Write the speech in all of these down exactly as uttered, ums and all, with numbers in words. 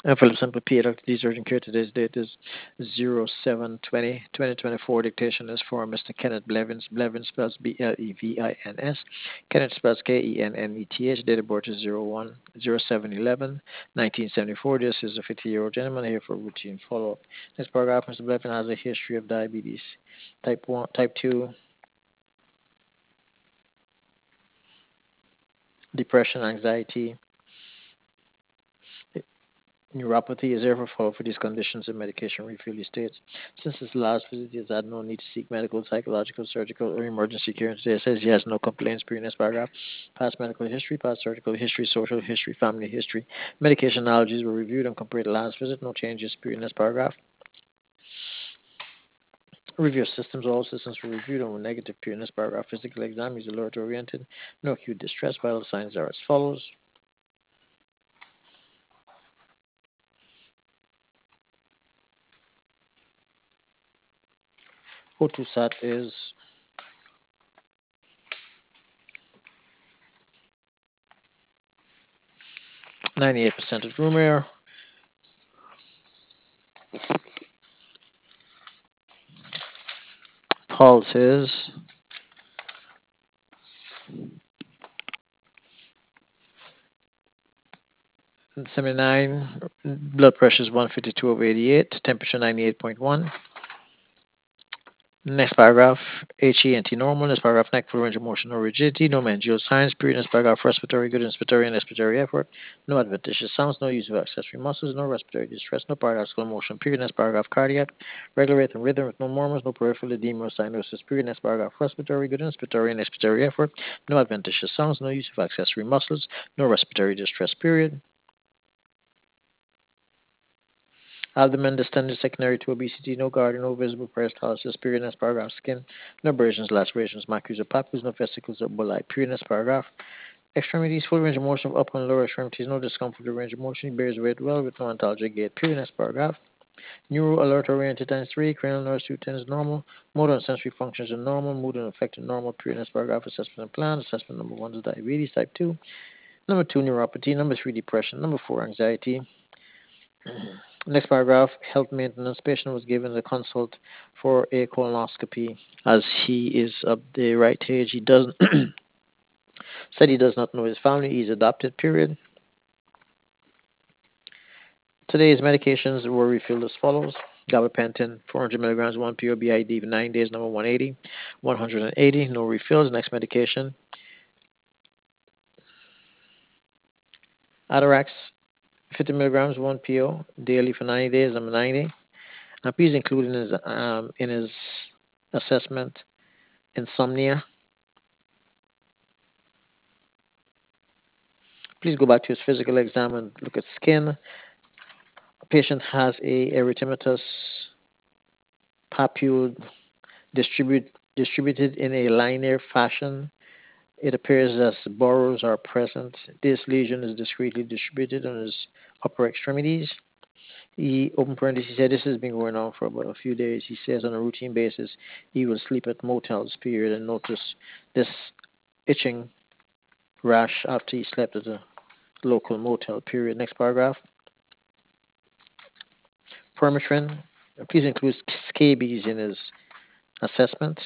Uh, Philip Simple P. Doctor D's urgent care. Today's date is zero seven twenty twenty twenty-four. Dictation is for Mister Kenneth Blevins. Blevins spells B L E V I N S. Kenneth spells K E N N E T H. Date of birth is zero one zero seven eleven nineteen seventy-four. This is a fifty-year-old gentleman here for routine follow-up. Next paragraph, Mister Blevins has a history of diabetes, type one, type two, depression, anxiety, neuropathy. Is therefore follow for these conditions and medication refill, he states. Since his last visit, he has had no need to seek medical, psychological, surgical, or emergency care. Today it says he has no complaints. Period. Next paragraph. Past medical history, past surgical history, social history, family history. Medication allergies were reviewed and compared to last visit. No changes. Period. Next paragraph. Review of systems. All systems were reviewed and were negative. Period. Next paragraph. Physical exam is alert oriented. No acute distress. Vital signs are as follows. O two SAT is ninety-eight percent of room air. Pulse is seventy-nine, blood pressure is one fifty-two over eighty-eight, temperature ninety-eight point one. Next paragraph, H E N T normal. Next paragraph, neck full range of motion, no rigidity, no managerial signs. Period. Next paragraph, respiratory good, inspiratory and expiratory effort, no adventitious sounds, no use of accessory muscles, no respiratory distress, no paradoxical motion. Period. Next paragraph, cardiac, regular rate and rhythm with no murmurs, no peripheral edema or cyanosis. Period. Next paragraph, respiratory good, inspiratory and expiratory effort, no adventitious sounds, no use of accessory muscles, no respiratory distress. Period. Abdomen distended secondary to obesity, no guard, no visible peristalsis, periodness paragraph, skin, no abrasions, lacerations, macules or papules, no vesicles or bullae, periodness paragraph. Extremities, full range of motion of upper and lower extremities, no discomfort or range of motion, bears weight well with no antalgic gait, periodness paragraph. Neuro alert oriented times three, cranial nerve two ten is normal, motor and sensory functions are normal, mood and affected normal, periodness paragraph, assessment and plan. Assessment number one is diabetes type two, number two neuropathy, number three depression, number four anxiety. Next paragraph, health maintenance. Patient was given a consult for a colonoscopy as he is of the right age. He doesn't said he does not know his family. He's adopted, period. Today's medications were refilled as follows. Gabapentin, four hundred milligrams, one P O B I D for nine days, number one eighty. one hundred eighty, no refills. Next medication, Atarax, fifty milligrams, one P O, daily for ninety days, number ninety. Now, please include in his, um, in his assessment insomnia. Please go back to his physical exam and look at skin. Patient has a erythematous papule distribute, distributed in a linear fashion. It appears as burrows are present. This lesion is discretely distributed on his upper extremities. He, open parentheses, he said this has been going on for about a few days. He says on a routine basis he will sleep at motels, period, and notice this itching rash after he slept at a local motel, period. Next paragraph. Permethrin. Please include scabies in his assessment.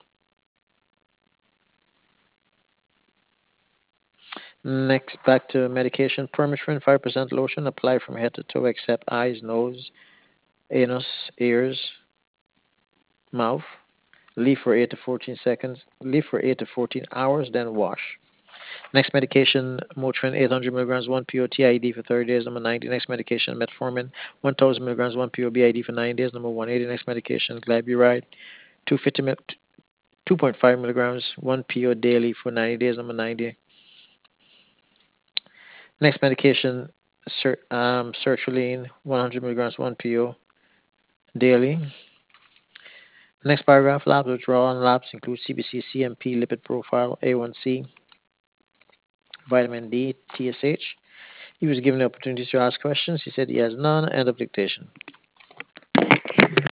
Next, back to medication. Permethrin, five percent lotion. Apply from head to toe except eyes, nose, anus, ears, mouth. Leave for eight to fourteen seconds. Leave for eight to fourteen hours, then wash. Next medication, Motrin, eight hundred milligrams, one P O T I D for thirty days, number ninety. Next medication, Metformin, one thousand milligrams, one P O B I D for nine days, number one eighty. Next medication, Glyburide, two hundred fifty mil- two point five milligrams, one P O daily for ninety days, number ninety. Next medication, ser- um, sertraline, one hundred milligrams, one P O daily. Next paragraph, labs withdrawal and labs include C B C, C M P, lipid profile, A one C, vitamin D, T S H. He was given the opportunity to ask questions. He said he has none. End of dictation.